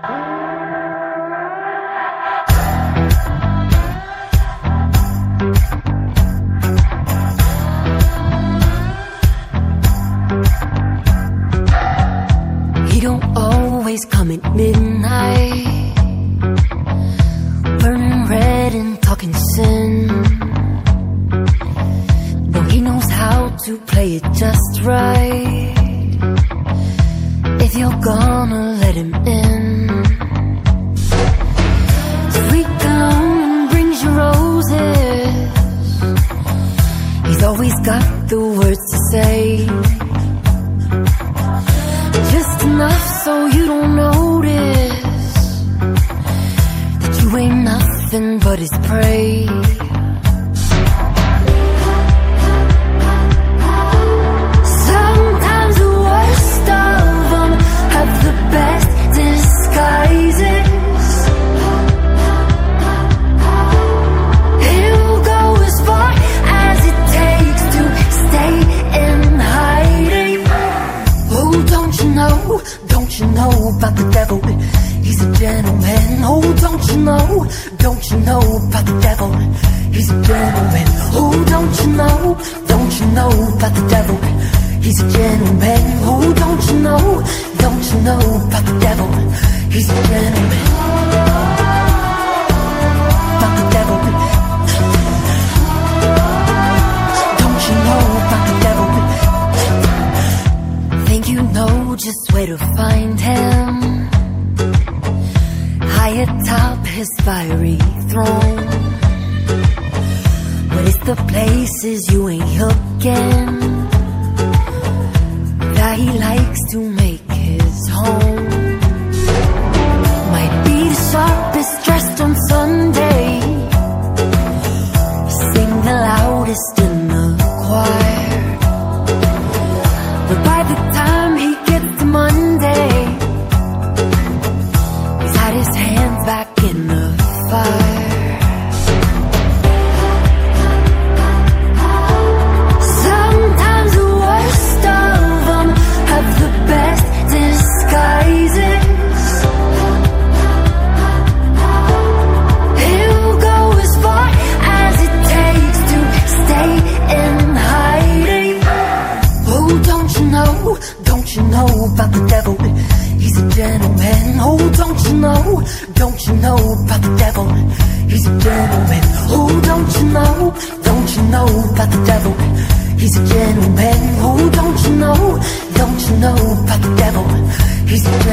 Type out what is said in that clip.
He don't always come at midnight, burning red and talking sin. No, he knows how to play it just right, if you're gonna let him in. Sweet cologne and brings you roses, he's always got the words to say, just enough so you don't notice that you ain't nothing but his prey. Sometimes the worst of them have the best disguises. He'll go as far as it takes to stay in hiding. Oh, don't you know about the devil? He's a gentleman. Oh, don't you know about the devil? He's a gentleman. Oh, don't you know about the devil? He's a gentleman. Oh, don't you know about the devil? He's a gentleman. About the devil. Don't you know about the devil? Think you know just where to find him, high atop his fiery throne. But it's the places you ain't looking that he likes to make his home. Might be the sharpest dressed on Sunday, sing the loudest in the choir, but by the time he gets to Monday, he's had his hands back in the fire. Sometimes the worst of them have the best disguises. He'll go as far as it takes to stay in hiding. Oh, don't you know about the devil? He's a gentleman. Oh, don't you know about the devil? He's a gentleman. Oh, don't you know about the devil? He's a gentleman. Oh, don't you know about the devil? He's a